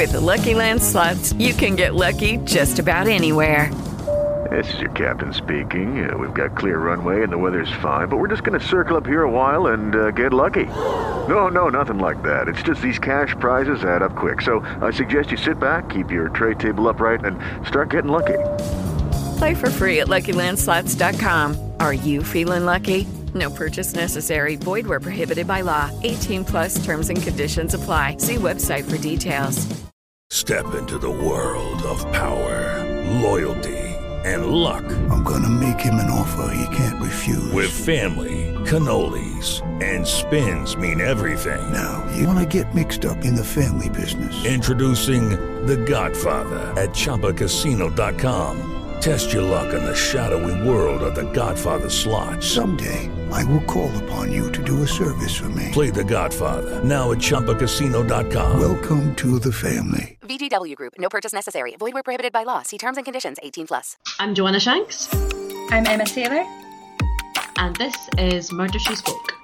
With the Lucky Land Slots, you can get lucky just about anywhere. This is your captain speaking. We've got clear runway and the weather's fine, but we're just going to circle up here a while and get lucky. No, nothing like that. It's just these cash prizes add up quick. So I suggest you sit back, keep your tray table upright, and start getting lucky. Play for free at LuckyLandSlots.com. Are you feeling lucky? No purchase necessary. Void where prohibited by law. 18+ terms and conditions apply. See website for details. Step into the world of power, loyalty, and luck. I'm gonna make him an offer he can't refuse. With family, cannolis, and spins mean everything. Now, you wanna get mixed up in the family business. Introducing The Godfather at ChumbaCasino.com. Test your luck in the shadowy world of The Godfather slot. Someday, I will call upon you to do a service for me. Play The Godfather, now at ChumbaCasino.com. Welcome to the family. VGW Group. No purchase necessary. Void where prohibited by law. See terms and conditions. 18+. I'm Joanna Shanks. I'm Emma Taylor. And this is Murder, She Spoke.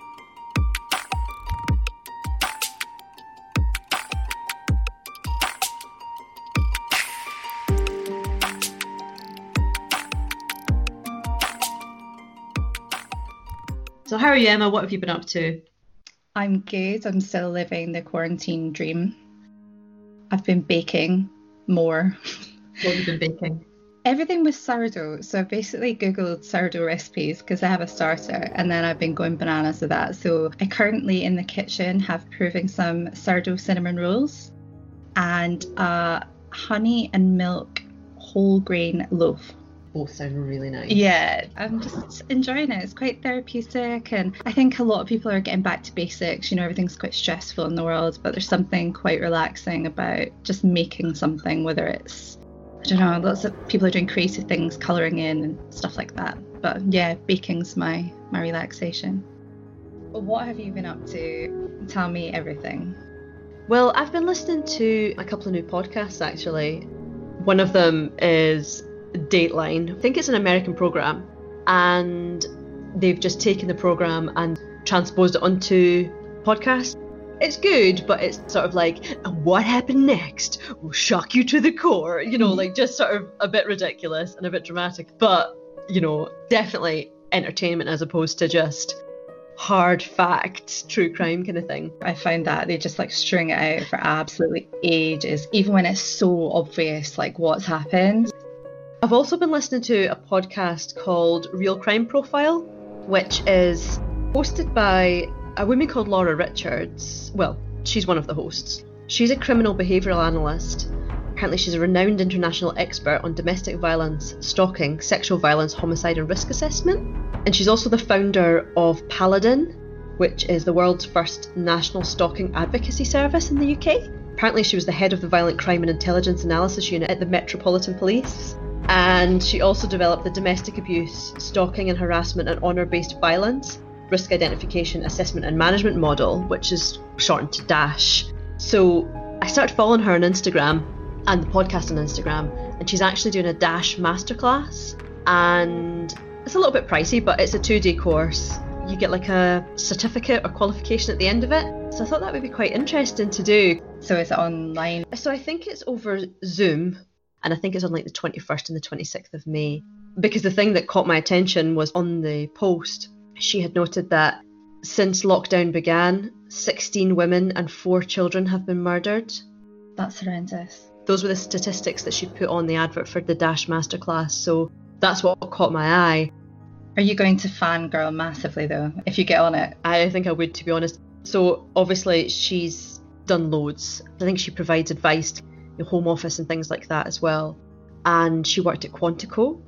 So how are you, Emma? What have you been up to? I'm good. I'm still living the quarantine dream. I've been baking more. What have you been baking? Everything with sourdough. So I basically Googled sourdough recipes because I have a starter, and then I've been going bananas with that. So I currently in the kitchen have proving some sourdough cinnamon rolls and a honey and milk whole grain loaf. Both sound really nice. Yeah, I'm just enjoying it. It's quite therapeutic, and I think a lot of people are getting back to basics. You know, everything's quite stressful in the world, but there's something quite relaxing about just making something, whether it's, I don't know, lots of people are doing creative things, colouring in and stuff like that. But yeah, baking's my relaxation. But what have you been up to? Tell me everything. Well, I've been listening to a couple of new podcasts, actually. One of them is Dateline. I think it's an American program, and they've just taken the program and transposed it onto podcast. It's good, but it's sort of like, what happened next will shock you to the core, you know, like just sort of a bit ridiculous and a bit dramatic, but you know, definitely entertainment as opposed to just hard facts, true crime kind of thing. I found that they just like string it out for absolutely ages, even when it's so obvious like what's happened. I've also been listening to a podcast called Real Crime Profile, which is hosted by a woman called Laura Richards. Well, she's one of the hosts. She's a criminal behavioural analyst. Apparently she's a renowned international expert on domestic violence, stalking, sexual violence, homicide and risk assessment. And she's also the founder of Paladin, which is the world's first national stalking advocacy service in the UK. Apparently she was the head of the Violent Crime and Intelligence Analysis Unit at the Metropolitan Police. And she also developed the Domestic Abuse, Stalking and Harassment and Honour-Based Violence, Risk Identification, Assessment and Management Model, which is shortened to DASH. So I started following her on Instagram and the podcast on Instagram, and she's actually doing a DASH masterclass, and it's a little bit pricey, but it's a 2-day course. You get like a certificate or qualification at the end of it. So I thought that would be quite interesting to do. So is it online? So I think it's over Zoom. And I think it's on like the 21st and the 26th of May. Because the thing that caught my attention was on the post, she had noted that since lockdown began, 16 women and 4 children have been murdered. That's horrendous. Those were the statistics that she put on the advert for the DASH masterclass. So that's what caught my eye. Are you going to fangirl massively though, if you get on it? I think I would, to be honest. So obviously she's done loads. I think she provides advice to the Home Office and things like that as well. And she worked at Quantico.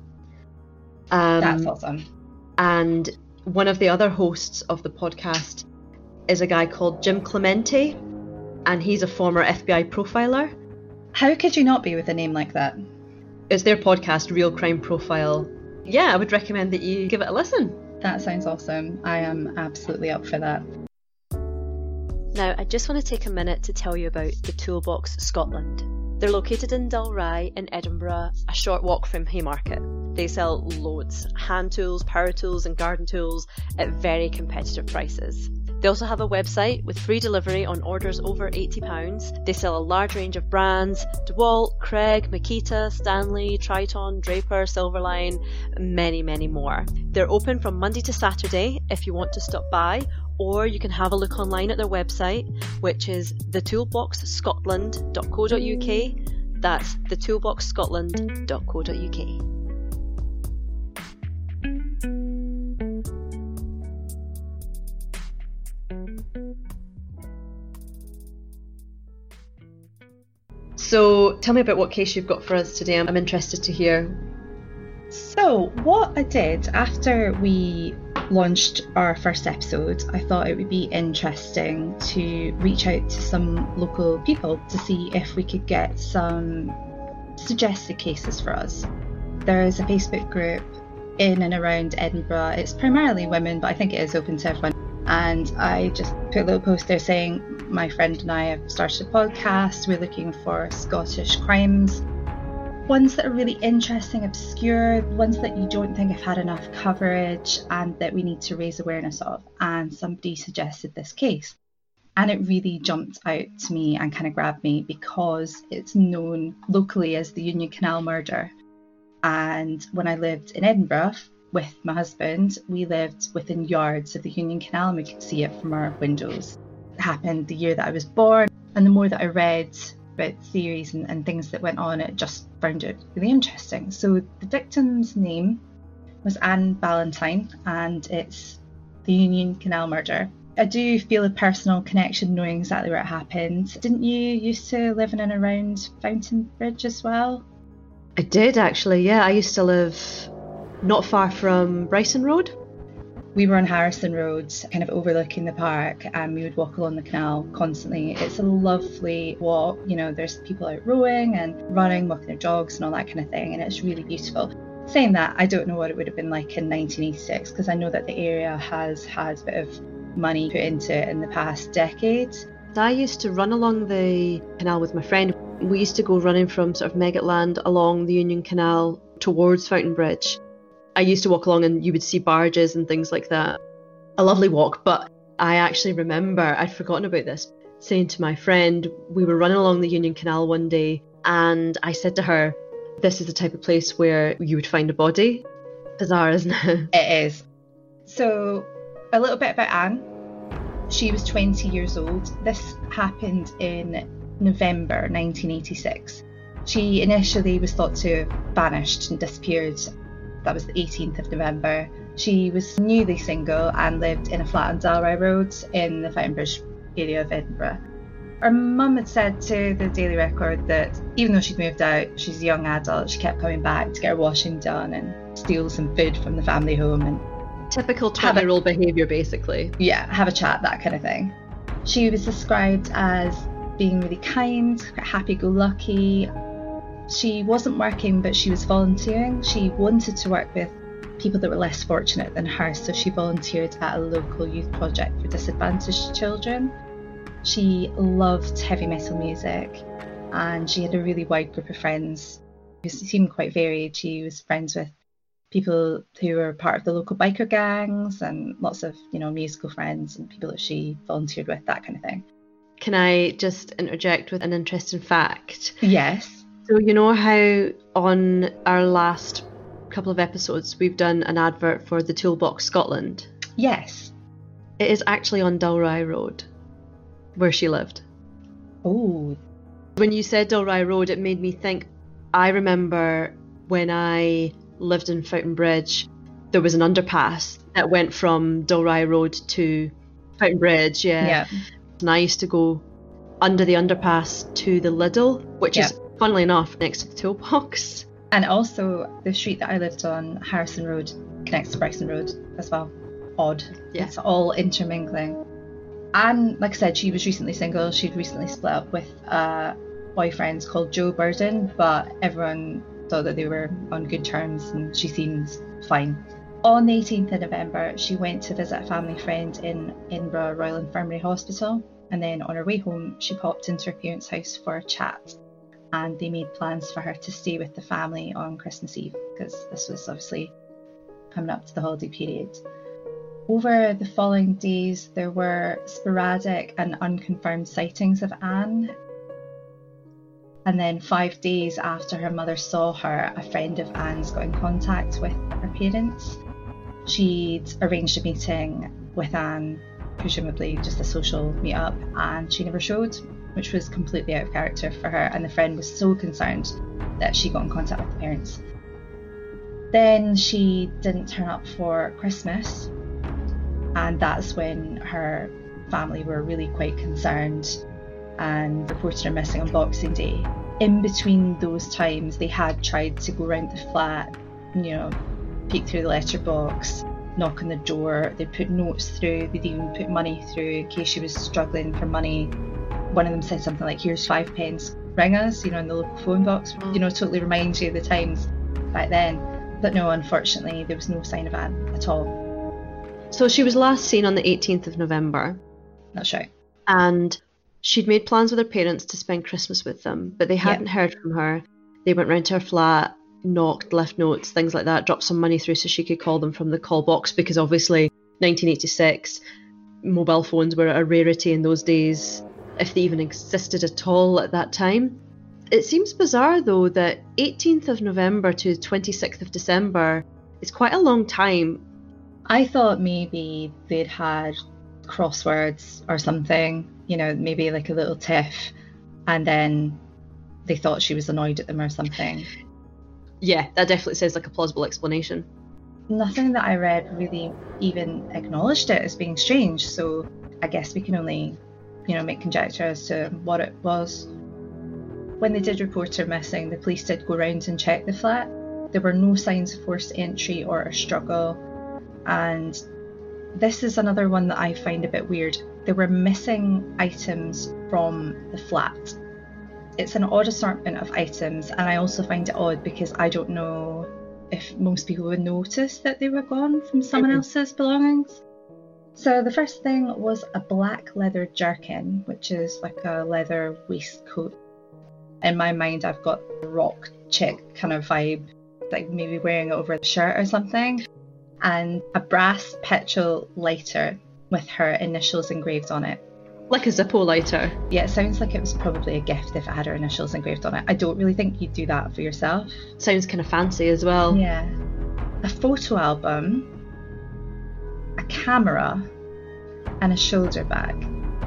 That's awesome. And one of the other hosts of the podcast is a guy called Jim Clemente, and he's a former FBI profiler. How could you not be with a name like that? It's their podcast, Real Crime Profile. Yeah, I would recommend that you give it a listen. That sounds awesome. I am absolutely up for that. Now, I just want to take a minute to tell you about the Toolbox Scotland. They're located in Dalry in Edinburgh, a short walk from Haymarket. They sell loads, hand tools, power tools and garden tools at very competitive prices. They also have a website with free delivery on orders over £80. They sell a large range of brands: DeWalt, Craig, Makita, Stanley, Triton, Draper, Silverline, many, many more. They're open from Monday to Saturday if you want to stop by, or you can have a look online at their website, which is thetoolboxscotland.co.uk. That's thetoolboxscotland.co.uk. So tell me about what case you've got for us today. I'm interested to hear. So what I did after we launched our first episode, I thought it would be interesting to reach out to some local people to see if we could get some suggested cases for us. There's a Facebook group in and around Edinburgh. It's primarily women, but I think it is open to everyone. And I just put a little post there saying, my friend and I have started a podcast. We're looking for Scottish crimes. Ones that are really interesting, obscure, ones that you don't think have had enough coverage and that we need to raise awareness of. And somebody suggested this case. And it really jumped out to me and kind of grabbed me because it's known locally as the Union Canal murder. And when I lived in Edinburgh with my husband, we lived within yards of the Union Canal and we could see it from our windows. It happened the year that I was born, and the more that I read about theories and things that went on, it just found it really interesting. So the victim's name was Anne Ballantyne, and it's the Union Canal murder. I do feel a personal connection knowing exactly where it happened. Didn't you used to live in and around Fountain Bridge as well? I did actually, yeah. I used to live not far from Bryson Road. We were on Harrison Road, kind of overlooking the park, and we would walk along the canal constantly. It's a lovely walk, you know, there's people out rowing and running, walking their dogs and all that kind of thing, and it's really beautiful. Saying that, I don't know what it would have been like in 1986, because I know that the area has had a bit of money put into it in the past decade. I used to run along the canal with my friend. We used to go running from sort of Meggetland along the Union Canal towards Fountain Bridge. I used to walk along and you would see barges and things like that. A lovely walk, but I actually remember, I'd forgotten about this, saying to my friend, we were running along the Union Canal one day and I said to her, this is the type of place where you would find a body. Bizarre, isn't it? It is. So, a little bit about Anne. She was 20 years old. This happened in November 1986. She initially was thought to have vanished and disappeared. That was the 18th of November. She was newly single and lived in a flat on Dalry Road in the Fountain Bridge area of Edinburgh. Her mum had said to the Daily Record that even though she'd moved out, she's a young adult, she kept coming back to get her washing done and steal some food from the family home. And typical 20-year-old behaviour, basically. Yeah, have a chat, that kind of thing. She was described as being really kind, happy-go-lucky. She wasn't working, but she was volunteering. She wanted to work with people that were less fortunate than her, so she volunteered at a local youth project for disadvantaged children. She loved heavy metal music, and she had a really wide group of friends who seemed quite varied. She was friends with people who were part of the local biker gangs and lots of, you know, musical friends and people that she volunteered with, that kind of thing. Can I just interject with an interesting fact? Yes. So you know how on our last couple of episodes we've done an advert for the Toolbox Scotland? Yes. It is actually on Dalry Road, where she lived. Oh. When you said Dalry Road, it made me think, I remember when I lived in Fountain Bridge, there was an underpass that went from Dalry Road to Fountain Bridge, yeah. And I used to go under the underpass to the Lidl, which is, funnily enough, next to the Toolbox. And also, the street that I lived on, Harrison Road, connects to Bryson Road as well. Odd. Yeah. It's all intermingling. And like I said, she was recently single. She'd recently split up with a boyfriend called Joe Burden, but everyone thought that they were on good terms and she seemed fine. On the 18th of November, she went to visit a family friend in Edinburgh Royal Infirmary Hospital, and then on her way home, she popped into her parents' house for a chat, and they made plans for her to stay with the family on Christmas Eve, because this was obviously coming up to the holiday period. Over the following days, there were sporadic and unconfirmed sightings of Anne. And then 5 days after her mother saw her, a friend of Anne's got in contact with her parents. She'd arranged a meeting with Anne, presumably just a social meet-up, and she never showed, which was completely out of character for her, and the friend was so concerned that she got in contact with the parents. Then she didn't turn up for Christmas, and that's when her family were really quite concerned and reported her missing on Boxing Day. In between those times, they had tried to go around the flat, peek through the letterbox, knock on the door. They put notes through, they'd even put money through in case she was struggling for money. One of them said something like, "Here's 5 pence, ring us," in the local phone box, totally reminds you of the times back then. But no, unfortunately, there was no sign of Anne at all. So she was last seen on the 18th of November. That's right. And she'd made plans with her parents to spend Christmas with them, but they hadn't heard from her. They went round to her flat, knocked, left notes, things like that, dropped some money through so she could call them from the call box, because obviously 1986, mobile phones were a rarity in those days, if they even existed at all at that time. It seems bizarre though that 18th of November to 26th of December is quite a long time. I thought maybe they'd had crosswords or something, maybe like a little tiff, and then they thought she was annoyed at them or something. Yeah, that definitely sounds like a plausible explanation. Nothing that I read really even acknowledged it as being strange, so I guess we can only, make conjecture as to what it was. When they did report her missing, the police did go round and check the flat. There were no signs of forced entry or a struggle, and this is another one that I find a bit weird. There were missing items from the flat. It's an odd assortment of items, and I also find it odd because I don't know if most people would notice that they were gone from someone else's belongings. So the first thing was a black leather jerkin, which is like a leather waistcoat. In my mind, I've got a rock chick kind of vibe, like maybe wearing it over a shirt or something. And a brass petrol lighter with her initials engraved on it. Like a Zippo lighter. Yeah, it sounds like it was probably a gift if it had her initials engraved on it. I don't really think you'd do that for yourself. Sounds kind of fancy as well. Yeah. A photo album, a camera, and a shoulder bag.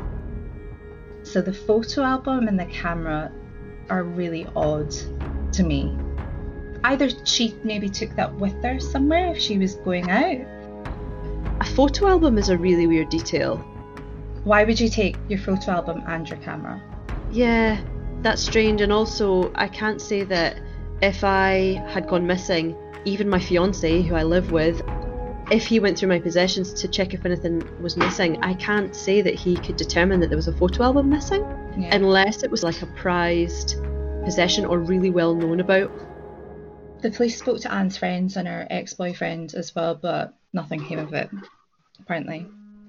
So the photo album and the camera are really odd to me. Either she maybe took that with her somewhere if she was going out. A photo album is a really weird detail. Why would you take your photo album and your camera? Yeah, that's strange. And also, I can't say that if I had gone missing, even my fiancé, who I live with, if he went through my possessions to check if anything was missing, I can't say that he could determine that there was a photo album missing, unless it was like a prized possession or really well known about. The police spoke to Anne's friends and her ex-boyfriend as well, but nothing came of it, apparently.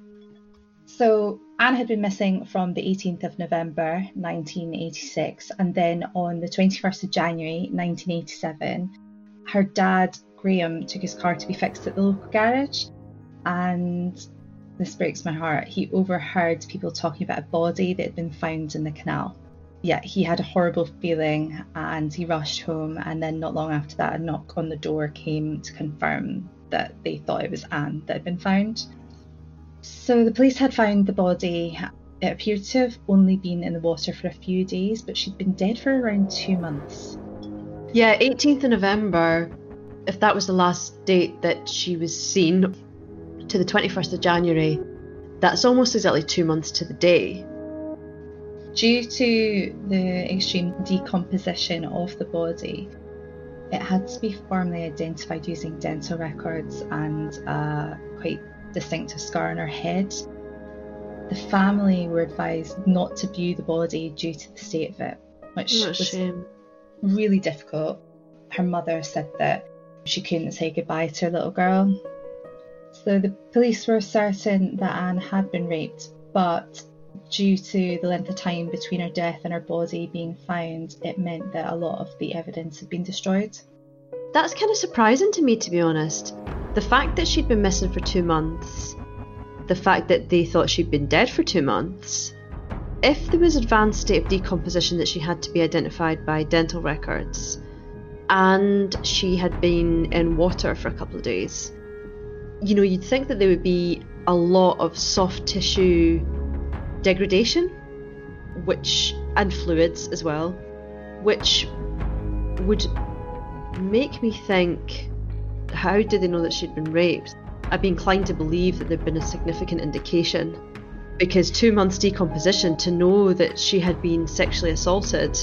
So Anne had been missing from the 18th of November 1986, and then on the 21st of January 1987, her dad, Graham, took his car to be fixed at the local garage, and this breaks my heart, he overheard people talking about a body that had been found in the canal. Yeah, he had a horrible feeling and he rushed home, and then not long after that a knock on the door came to confirm that they thought it was Anne that had been found. So the police had found the body. It appeared to have only been in the water for a few days, but she'd been dead for around 2 months. Yeah, 18th of November, if that was the last date that she was seen, to the 21st of January, that's almost exactly 2 months to the day. Due to the extreme decomposition of the body, it had to be formally identified using dental records and a quite distinctive scar on her head. The family were advised not to view the body due to the state of it, which was really difficult. Her mother said that she couldn't say goodbye to her little girl. So the police were certain that Anne had been raped, but due to the length of time between her death and her body being found, it meant that a lot of the evidence had been destroyed. That's kind of surprising to me, to be honest. The fact that she'd been missing for 2 months the fact that they thought she'd been dead for 2 months. If there was advanced state of decomposition that she had to be identified by dental records, and she had been in water for a couple of days, you'd think that there would be a lot of soft tissue degradation, and fluids as well, which would make me think, how did they know that she'd been raped? I'd be inclined to believe that there'd been a significant indication, because 2 months decomposition to know that she had been sexually assaulted.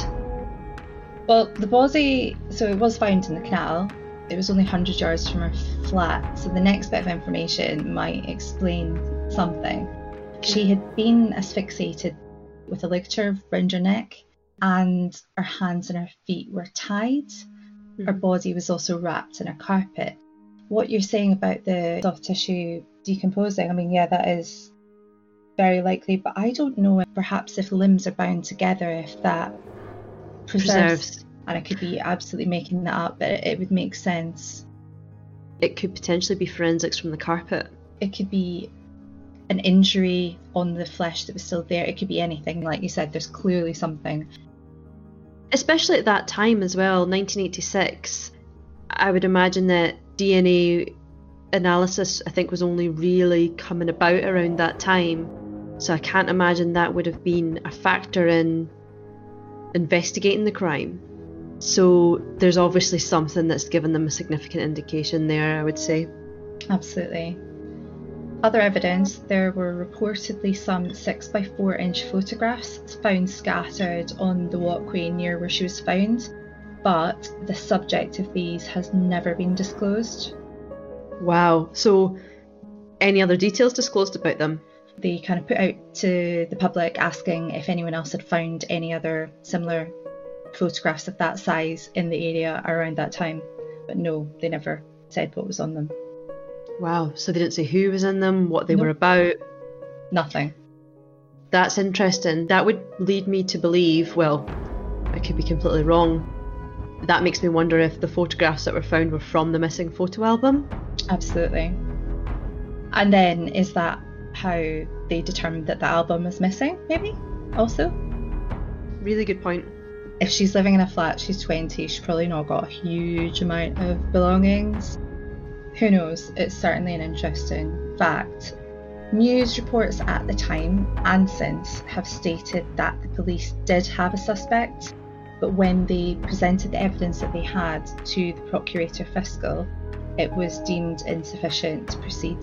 Well, the body, so it was found in the canal. It was only 100 yards from her flat, so the next bit of information might explain something. She had been asphyxiated with a ligature around her neck, and her hands and her feet were tied. Her body was also wrapped in a carpet. What you're saying about the soft tissue decomposing, I mean, yeah, that is very likely, but I don't know if perhaps if limbs are bound together, if that preserves. And I could be absolutely making that up, but it would make sense. It could potentially be forensics from the carpet. It could be an injury on the flesh that was still there. It could be anything. Like you said, there's clearly something. Especially at that time as well, 1986, I would imagine that DNA analysis, I think, was only really coming about around that time. So I can't imagine that would have been a factor in investigating the crime. So there's obviously something that's given them a significant indication there, I would say. Absolutely. Other evidence, there were reportedly some 6x4 inch photographs found scattered on the walkway near where she was found, but the subject of these has never been disclosed. Wow. So any other details disclosed about them? They kind of put out to the public asking if anyone else had found any other similar photographs of that size in the area around that time, but no, they never said what was on them. Wow, so they didn't say who was in them, what they were about? Nothing. That's interesting. That would lead me to believe, well, I could be completely wrong, that makes me wonder if the photographs that were found were from the missing photo album? Absolutely. And then, is that how they determined that the album was missing, maybe, also? Really good point. If she's living in a flat, she's 20, she's probably not got a huge amount of belongings. Who knows? It's certainly an interesting fact. News reports at the time and since have stated that the police did have a suspect, but when they presented the evidence that they had to the Procurator Fiscal, it was deemed insufficient to proceed.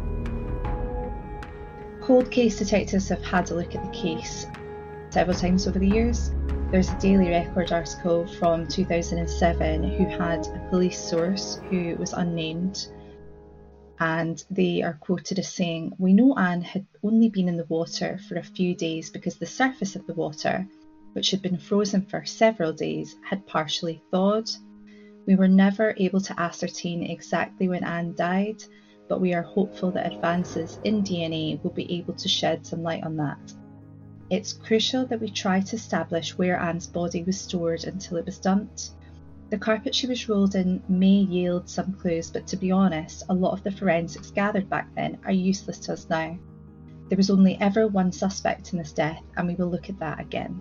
Cold case detectives have had a look at the case several times over the years. There's a Daily Record article from 2007 who had a police source who was unnamed, and they are quoted as saying, "We know Anne had only been in the water for a few days because the surface of the water, which had been frozen for several days, had partially thawed. We were never able to ascertain exactly when Anne died, but we are hopeful that advances in DNA will be able to shed some light on that. It's crucial that we try to establish where Anne's body was stored until it was dumped. The carpet she was rolled in may yield some clues, but to be honest, a lot of the forensics gathered back then are useless to us now. There was only ever one suspect in this death, and we will look at that again."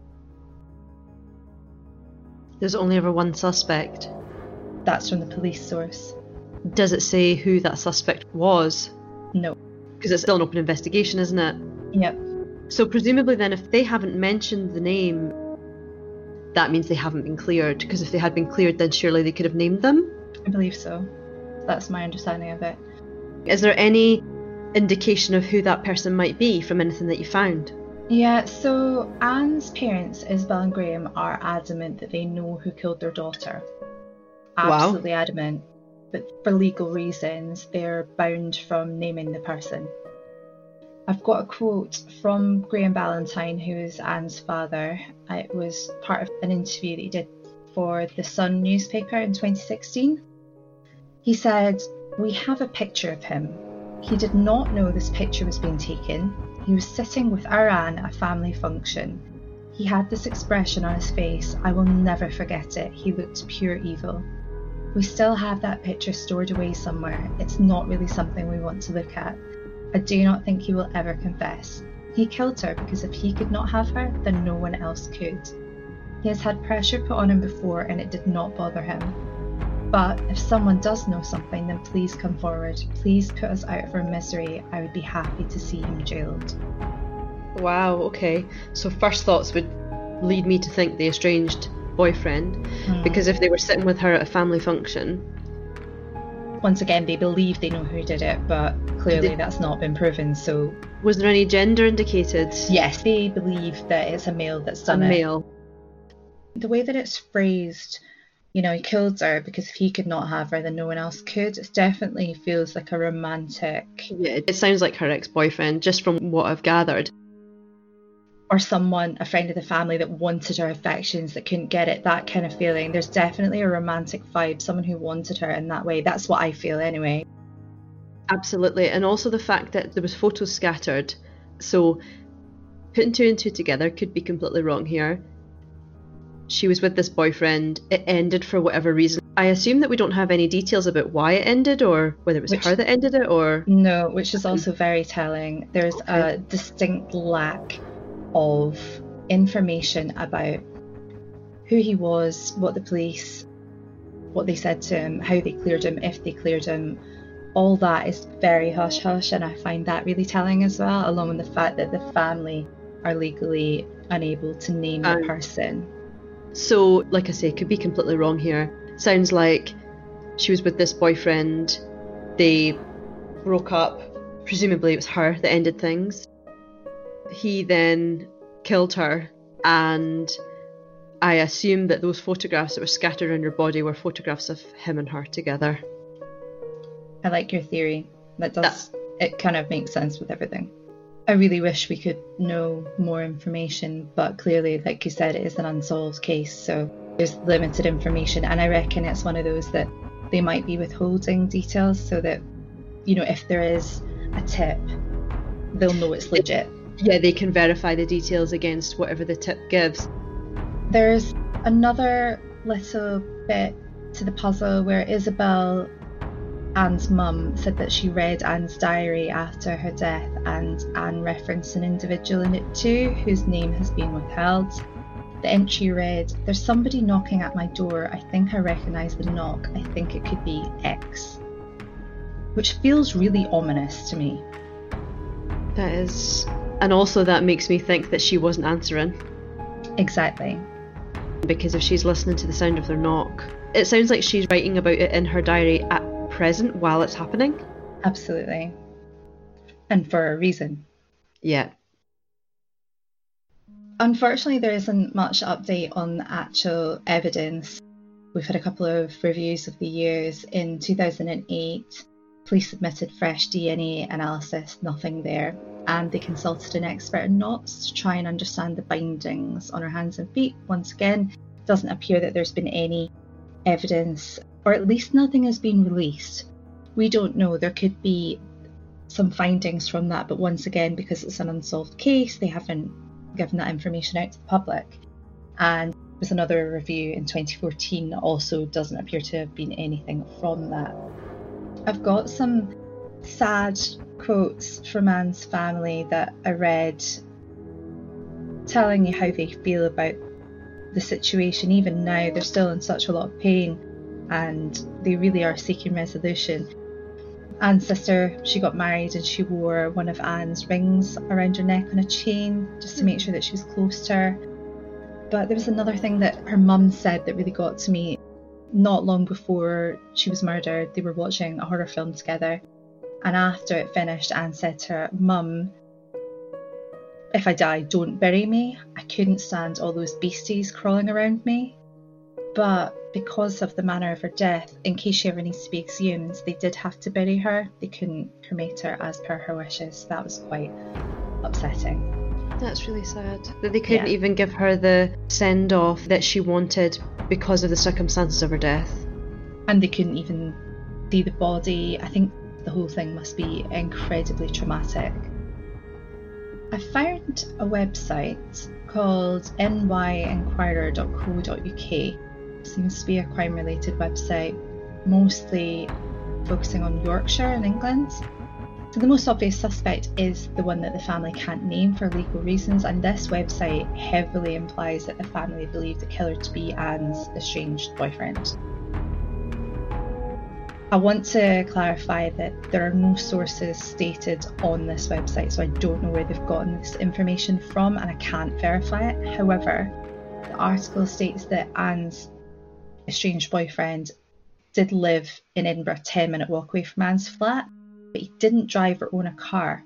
There's only ever one suspect? That's from the police source. Does it say who that suspect was? No. Because it's still an open investigation, isn't it? Yep. So presumably then, if they haven't mentioned the name, that means they haven't been cleared, because if they had been cleared, then surely they could have named them? I believe so. That's my understanding of it. Is there any indication of who that person might be from anything that you found? Yeah, so Anne's parents, Isabel and Graham, are adamant that they know who killed their daughter. Absolutely adamant. But for legal reasons, they're bound from naming the person. I've got a quote from Graham Ballantyne, who is Anne's father. It was part of an interview that he did for The Sun newspaper in 2016. He said, "We have a picture of him. He did not know this picture was being taken. He was sitting with our Anne at a family function. He had this expression on his face. I will never forget it. He looked pure evil. We still have that picture stored away somewhere. It's not really something we want to look at. I do not think he will ever confess. He killed her because if he could not have her, then no one else could. He has had pressure put on him before and it did not bother him. But if someone does know something, then please come forward. Please put us out of our misery. I would be happy to see him jailed. Wow, okay. So first thoughts would lead me to think the estranged boyfriend, because if they were sitting with her at a family function... Once again, they believe they know who did it, but clearly that's not been proven, so... Was there any gender indicated? Yes, they believe that it's a male that's done it. A male. The way that it's phrased, you know, he killed her because if he could not have her, then no one else could. It definitely feels like a romantic... Yeah, it sounds like her ex-boyfriend, just from what I've gathered. Or someone, a friend of the family that wanted her affections that couldn't get it, that kind of feeling. There's definitely a romantic vibe, someone who wanted her in that way. That's what I feel anyway. Absolutely, and also the fact that there was photos scattered. So putting two and two together could be completely wrong here. She was with this boyfriend, it ended for whatever reason. I assume that we don't have any details about why it ended, or whether it was her that ended it, or... No, which is also very telling. There's a distinct lack of information about who he was, what the police, what they said to him, how they cleared him, if they cleared him. All that is very hush-hush, and I find that really telling as well, along with the fact that the family are legally unable to name the person. So, like I say, could be completely wrong here. Sounds like she was with this boyfriend, they broke up, presumably it was her that ended things. He then killed her, and I assume that those photographs that were scattered around her body were photographs of him and her together. I like your theory. It kind of makes sense with everything. I really wish we could know more information, but clearly, like you said, it is an unsolved case, so there's limited information, and I reckon it's one of those that they might be withholding details so that, you know, if there is a tip, they'll know it's legit. Yeah, they can verify the details against whatever the tip gives. There's another little bit to the puzzle where Isabel, Anne's mum, said that she read Anne's diary after her death, and Anne referenced an individual in it too, whose name has been withheld. The entry read, "There's somebody knocking at my door. I think I recognise the knock. I think it could be X." Which feels really ominous to me. That is... And also that makes me think that she wasn't answering. Exactly. Because if she's listening to the sound of their knock, it sounds like she's writing about it in her diary at present while it's happening. Absolutely. And for a reason. Yeah. Unfortunately, there isn't much update on the actual evidence. We've had a couple of reviews of the years. In 2008, police submitted fresh DNA analysis, nothing there. And they consulted an expert in knots to try and understand the bindings on her hands and feet. Once again, it doesn't appear that there's been any evidence, or at least nothing has been released. We don't know. There could be some findings from that, but once again, because it's an unsolved case, they haven't given that information out to the public. And there's another review in 2014 that also doesn't appear to have been anything from that. I've got some sad quotes from Anne's family that I read, telling you how they feel about the situation. Even now, they're still in such a lot of pain, and they really are seeking resolution. Anne's sister, she got married and she wore one of Anne's rings around her neck on a chain just to make sure that she was close to her. But there was another thing that her mum said that really got to me. Not long before she was murdered, they were watching a horror film together, and after it finished, Anne said to her, "Mum, if I die, don't bury me. I couldn't stand all those beasties crawling around me." But because of the manner of her death, in case she ever needs to be exhumed, they did have to bury her. They couldn't cremate her as per her wishes. That was quite upsetting. That's really sad. That they couldn't even give her the send-off that she wanted because of the circumstances of her death. And they couldn't even see the body. I think the whole thing must be incredibly traumatic. I found a website called nyinquirer.co.uk. Seems to be a crime-related website, mostly focusing on Yorkshire in England. So the most obvious suspect is the one that the family can't name for legal reasons, and this website heavily implies that the family believe the killer to be Anne's estranged boyfriend. I want to clarify that there are no sources stated on this website, so I don't know where they've gotten this information from and I can't verify it. However, the article states that Anne's estranged boyfriend did live in Edinburgh, a 10-minute walk away from Anne's flat, but he didn't drive or own a car.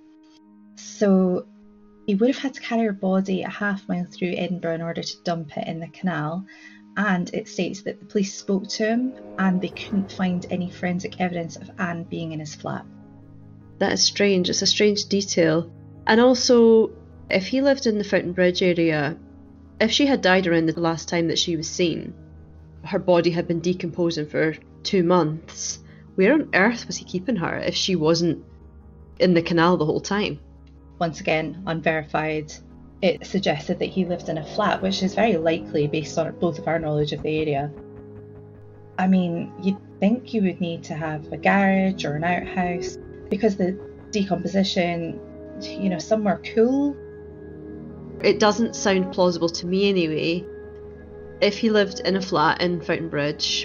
So he would have had to carry her body a half mile through Edinburgh in order to dump it in the canal. And it states that the police spoke to him and they couldn't find any forensic evidence of Anne being in his flat. That is strange. It's a strange detail. And also, if he lived in the Fountain Bridge area, if she had died around the last time that she was seen, her body had been decomposing for 2 months, where on earth was he keeping her if she wasn't in the canal the whole time? Once again, unverified. It suggested that he lived in a flat, which is very likely based on both of our knowledge of the area. I mean, you'd think you would need to have a garage or an outhouse because the decomposition, somewhere cool. It doesn't sound plausible to me anyway. If he lived in a flat in Fountain Bridge,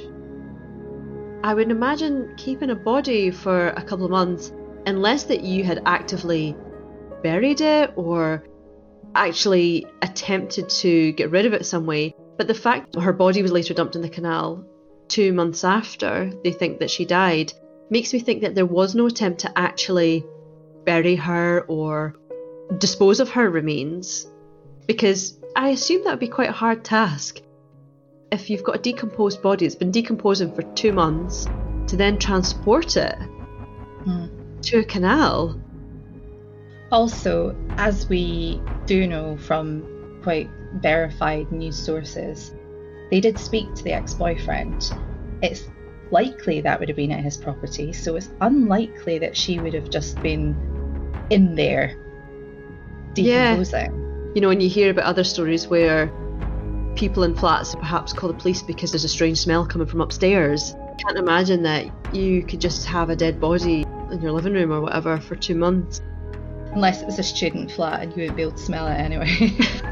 I would imagine keeping a body for a couple of months, unless that you had actively buried it or actually attempted to get rid of it some way. But the fact that her body was later dumped in the canal 2 months after they think that she died makes me think that there was no attempt to actually bury her or dispose of her remains, because I assume that would be quite a hard task. If you've got a decomposed body that's been decomposing for 2 months, to then transport it to a canal. Also, as we do know from quite verified news sources, they did speak to the ex-boyfriend. It's likely that would have been at his property, so it's unlikely that she would have just been in there decomposing. Yeah. When you hear about other stories where people in flats perhaps call the police because there's a strange smell coming from upstairs, I can't imagine that you could just have a dead body in your living room or whatever for 2 months. Unless it was a student flat and you wouldn't be able to smell it anyway.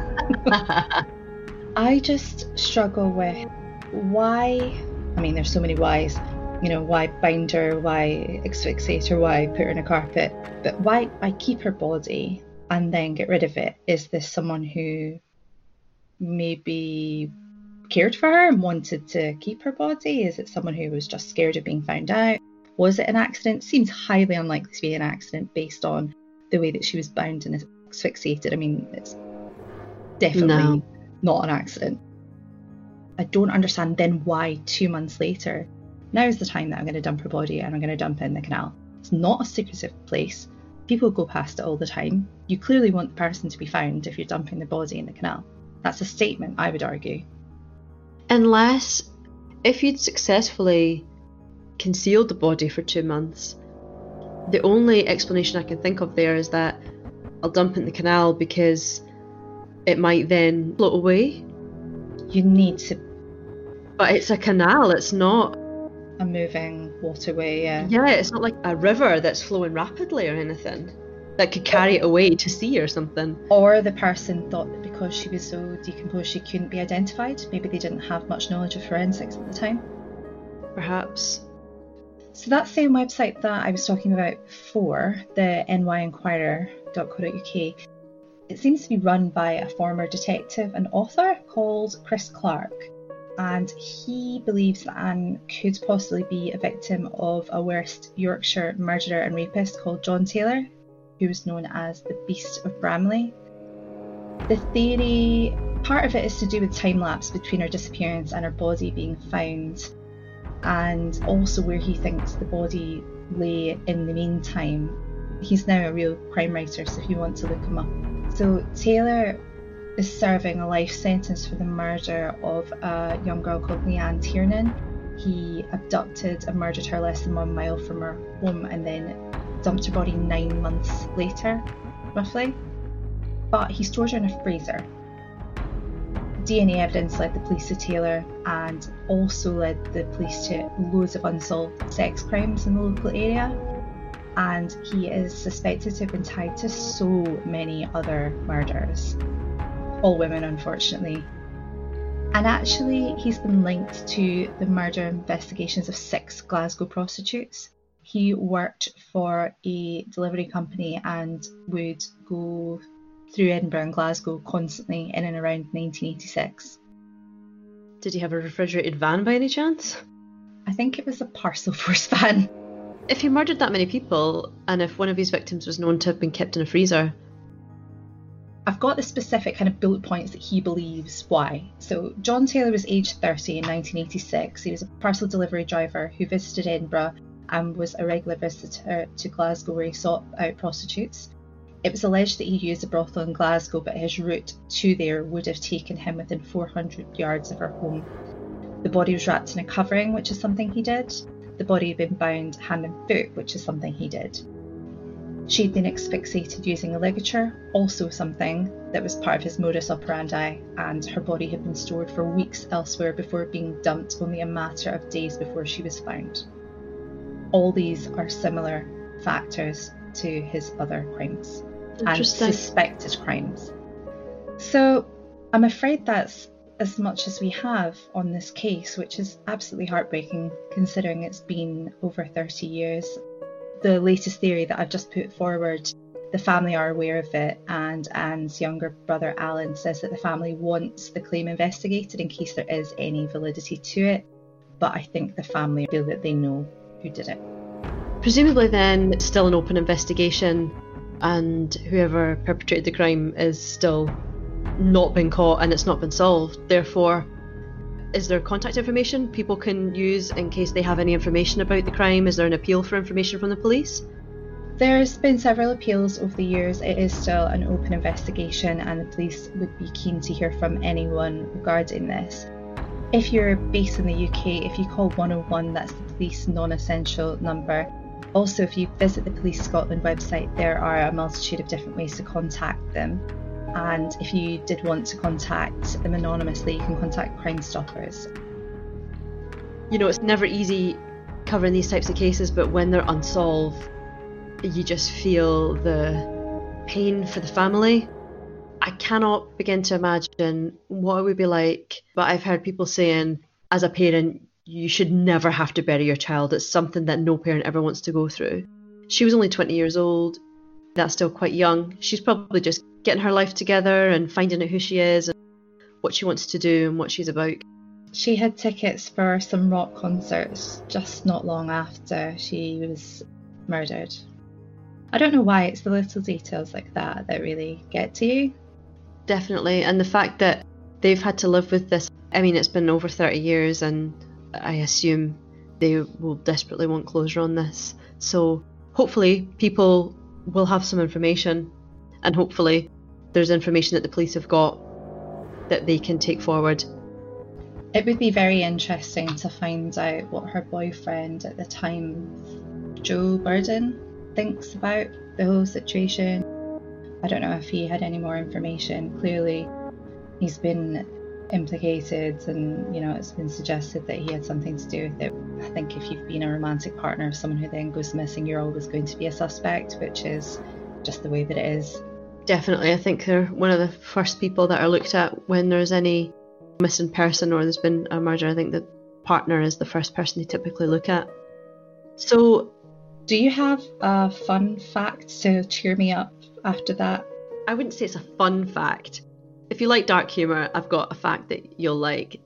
I just struggle with why, there's so many whys, why bind her, why asphyxiate her, why put her in a carpet, but why keep her body and then get rid of it? Is this someone who maybe cared for her and wanted to keep her body? Is it someone who was just scared of being found out? Was it an accident? Seems highly unlikely to be an accident based on the way that she was bound and asphyxiated. It's definitely not an accident. I don't understand then why 2 months later, now is the time that I'm going to dump her body and I'm going to dump it in the canal. It's not a secretive place. People go past it all the time. You clearly want the person to be found if you're dumping the body in the canal. That's a statement, I would argue. Unless, if you'd successfully concealed the body for 2 months, the only explanation I can think of there is that I'll dump it in the canal because it might then float away. You need to... But it's a canal, it's not... a moving waterway, yeah. Yeah, it's not like a river that's flowing rapidly or anything that could carry it away to sea or something. Or the person thought that because she was so decomposed she couldn't be identified. Maybe they didn't have much knowledge of forensics at the time. Perhaps. So that same website that I was talking about before, the nyinquirer.co.uk, it seems to be run by a former detective and author called Chris Clark. And he believes that Anne could possibly be a victim of a West Yorkshire murderer and rapist called John Taylor, who was known as the Beast of Bramley. The theory, part of it is to do with time lapse between her disappearance and her body being found, and also where he thinks the body lay in the meantime. He's now a real crime writer, so if you want to look him up. So Taylor is serving a life sentence for the murder of a young girl called Leanne Tiernan. He abducted and murdered her less than 1 mile from her home and then dumped her body 9 months later, roughly. But he stored her in a freezer. DNA evidence led the police to Taylor and also led the police to loads of unsolved sex crimes in the local area. and he is suspected to have been tied to so many other murders. All women, unfortunately. And actually, he's been linked to the murder investigations of 6 Glasgow prostitutes. He worked for a delivery company and would go through Edinburgh and Glasgow constantly in and around 1986. Did he have a refrigerated van by any chance? I think it was a parcel force van. If he murdered that many people, and if one of his victims was known to have been kept in a freezer... I've got the specific kind of bullet points that he believes why. So John Taylor was aged 30 in 1986. He was a parcel delivery driver who visited Edinburgh and was a regular visitor to Glasgow where he sought out prostitutes. It was alleged that he used a brothel in Glasgow, but his route to there would have taken him within 400 yards of her home. The body was wrapped in a covering, which is something he did. The body had been bound hand and foot, which is something he did. She'd been asphyxiated using a ligature, also something that was part of his modus operandi, and her body had been stored for weeks elsewhere before being dumped only a matter of days before she was found. All these are similar factors to his other crimes and suspected crimes. So I'm afraid that's as much as we have on this case, which is absolutely heartbreaking considering it's been over 30 years. The latest theory that I've just put forward, the family are aware of it, and Anne's younger brother Alan says that the family wants the claim investigated in case there is any validity to it, but I think the family feel that they know who did it. Presumably then it's still an open investigation and whoever perpetrated the crime is still not been caught and it's not been solved. Therefore, is there contact information people can use in case they have any information about the crime? Is there an appeal for information from the police? There's been several appeals over the years. It is still an open investigation and the police would be keen to hear from anyone regarding this. If you're based in the UK, if you call 101, that's the police non-essential number. Also, if you visit the Police Scotland website, there are a multitude of different ways to contact them. And if you did want to contact them anonymously, you can contact Crime Stoppers. You know, it's never easy covering these types of cases, but when they're unsolved, you just feel the pain for the family. I cannot begin to imagine what it would be like, but I've heard people saying, as a parent, you should never have to bury your child. It's something that no parent ever wants to go through. She was only 20 years old. That's still quite young. She's probably just getting her life together and finding out who she is and what she wants to do and what she's about. She had tickets for some rock concerts just not long after she was murdered. I don't know why, it's the little details like that that really get to you. Definitely, and the fact that they've had to live with this, I mean, it's been over 30 years and I assume they will desperately want closure on this. So hopefully people will have some information and hopefully there's information that the police have got that they can take forward. It would be very interesting to find out what her boyfriend at the time, Joe Burden, thinks about the whole situation. I don't know if he had any more information. Clearly he's been implicated and, you know, it's been suggested that he had something to do with it. I think if you've been a romantic partner of someone who then goes missing, you're always going to be a suspect, which is just the way that it is. Definitely, I think they're one of the first people that are looked at when there's any missing person or there's been a murder. I think the partner is the first person they typically look at. So, do you have a fun fact to cheer me up after that? I wouldn't say it's a fun fact. If you like dark humour, I've got a fact that you'll like.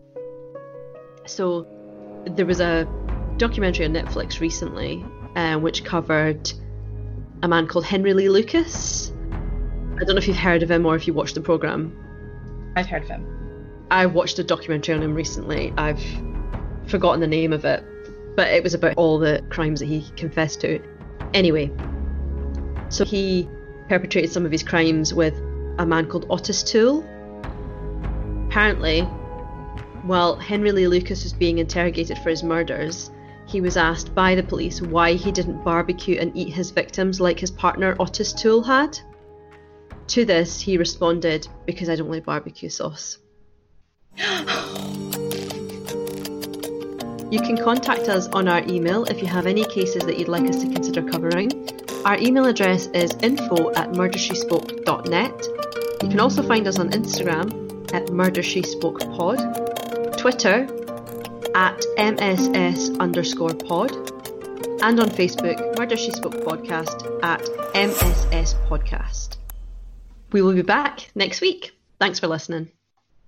So, there was a documentary on Netflix recently which covered a man called Henry Lee Lucas. I don't know if you've heard of him or if you watched the programme. I've heard of him. I watched a documentary on him recently. I've forgotten the name of it, but it was about all the crimes that he confessed to. Anyway, so he perpetrated some of his crimes with a man called Otis Toole. Apparently, while Henry Lee Lucas was being interrogated for his murders, he was asked by the police why he didn't barbecue and eat his victims like his partner Otis Toole had. To this, he responded, "Because I don't like barbecue sauce." You You can contact us on our email if you have any cases that you'd like us to consider covering. Our email address is info@murdershespoke.net. You can also find us on Instagram at murdershespokepod, Twitter at MSS_pod, and on Facebook, Murder She Spoke Podcast at MSS Podcast. We will be back next week. Thanks for listening.